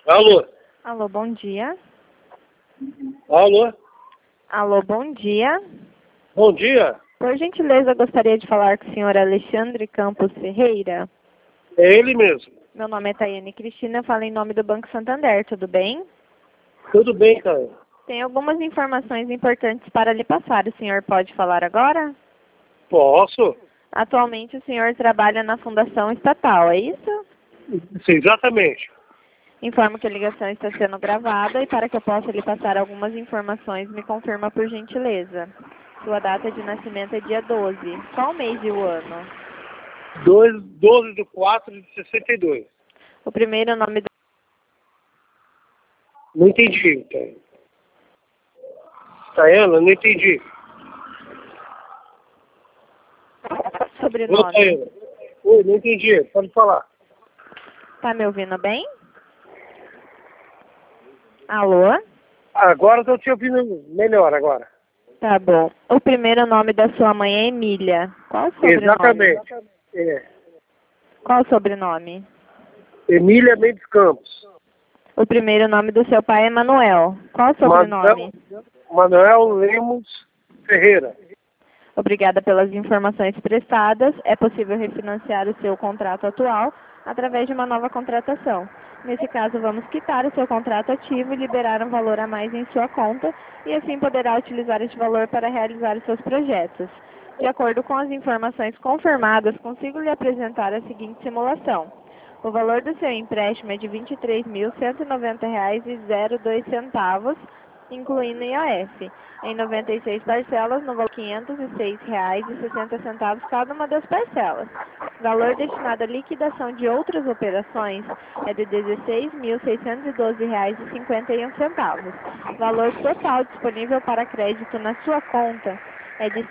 Alô? Alô, bom dia. Alô? Alô, bom dia. Bom dia. Por gentileza, gostaria de falar com o senhor Alexandre Campos Ferreira. É ele mesmo. Meu nome é Tayane Cristina, eu falo em nome do Banco Santander, tudo bem? Tudo bem, cara? Tem algumas informações importantes para lhe passar. O senhor pode falar agora? Posso? Atualmente o senhor trabalha na Fundação Estatal, é isso? Sim, exatamente. Informo que a ligação está sendo gravada e para que eu possa lhe passar algumas informações, me confirma por gentileza. Sua data de nascimento é dia 12. Qual mês e o ano? 12/4/62. O primeiro nome do Não entendi, Tayane. Tayana, não entendi. Ô, sobrenome. Tayana. Oi, não entendi. Pode falar. Tá me ouvindo bem? Alô? Agora estou te ouvindo melhor agora. Tá bom. O primeiro nome da sua mãe é Emília. Qual o sobrenome? Exatamente. É. Qual o sobrenome? Emília Mendes Campos. O primeiro nome do seu pai é Manuel. Qual o sobrenome? Manuel Lemos Ferreira. Obrigada pelas informações prestadas. É possível refinanciar o seu contrato atual através de uma nova contratação. Nesse caso, vamos quitar o seu contrato ativo e liberar um valor a mais em sua conta e assim poderá utilizar este valor para realizar os seus projetos. De acordo com as informações confirmadas, consigo lhe apresentar a seguinte simulação. O valor do seu empréstimo é de R$ 23.190,02, incluindo IOF, em 96 parcelas, no valor de R$ 506,60 cada uma das parcelas. Valor destinado à liquidação de outras operações é de R$ 16.612,51. Valor total disponível para crédito na sua conta é de R$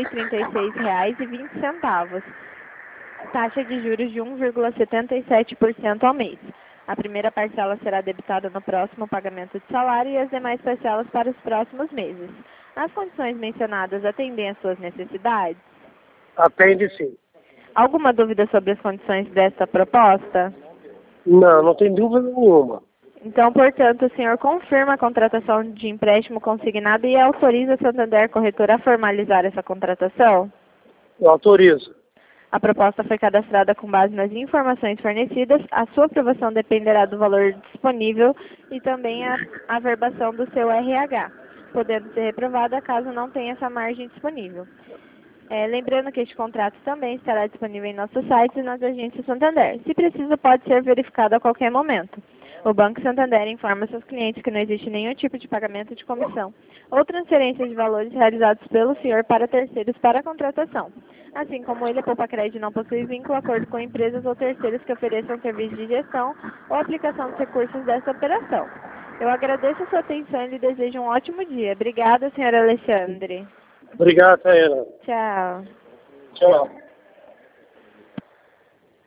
5.036,20. Taxa de juros de 1,77% ao mês. A primeira parcela será debitada no próximo pagamento de salário e as demais parcelas para os próximos meses. As condições mencionadas atendem às suas necessidades? Atende sim. Alguma dúvida sobre as condições desta proposta? Não, não tem dúvida nenhuma. Então, portanto, o senhor confirma a contratação de empréstimo consignado e autoriza a Santander Corretora a formalizar essa contratação? Eu autorizo. A proposta foi cadastrada com base nas informações fornecidas. A sua aprovação dependerá do valor disponível e também a averbação do seu RH, podendo ser reprovada caso não tenha essa margem disponível. Lembrando que este contrato também estará disponível em nosso site e nas agências Santander. Se preciso, pode ser verificado a qualquer momento. O Banco Santander informa seus clientes que não existe nenhum tipo de pagamento de comissão ou transferência de valores realizados pelo senhor para terceiros para a contratação. Assim como ele, a Poupa Crédito não possui vínculo, acordo com empresas ou terceiros que ofereçam serviços de gestão ou aplicação dos recursos dessa operação. Eu agradeço a sua atenção e lhe desejo um ótimo dia. Obrigada, senhor Alexandre. Obrigado, Tayana. Tchau. Tchau.